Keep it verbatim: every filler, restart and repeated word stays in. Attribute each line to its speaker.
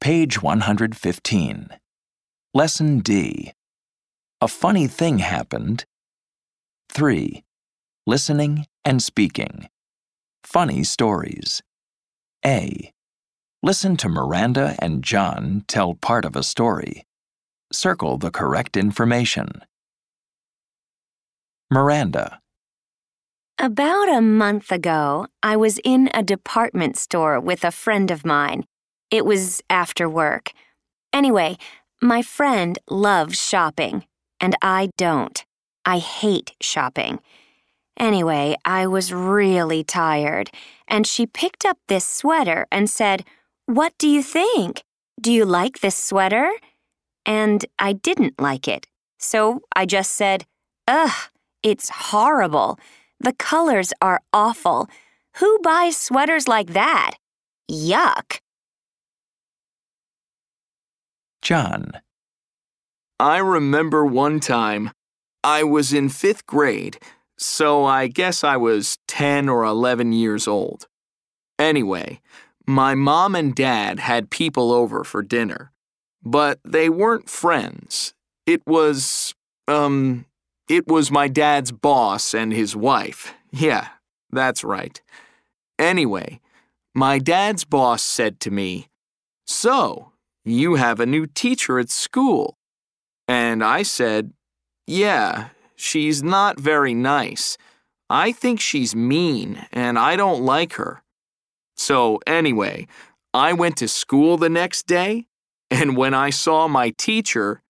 Speaker 1: Page one hundred fifteen. Lesson D. A funny thing happened. three. Listening and speaking. Funny stories. A. Listen to Miranda and John tell part of a story. Circle the correct information. Miranda.
Speaker 2: About a month ago, I was in a department store with a friend of mine. It was after work. Anyway, my friend loves shopping, and I don't. I hate shopping. Anyway, I was really tired, and she picked up this sweater and said, "What do you think? Do you like this sweater?" And I didn't like it. So I just said, "Ugh, it's horrible. The colors are awful. Who buys sweaters like that? Yuck."
Speaker 1: John.
Speaker 3: I remember one time I was in fifth grade, so I guess I was ten or eleven years old. Anyway, my mom and dad had people over for dinner, but they weren't friends. It was, um, it was my dad's boss and his wife. Yeah, that's right. Anyway, my dad's boss said to me, "So, you have a new teacher at school." And I said, "Yeah, she's not very nice. I think she's mean, and I don't like her." So anyway, I went to school the next day, and when I saw my teacher,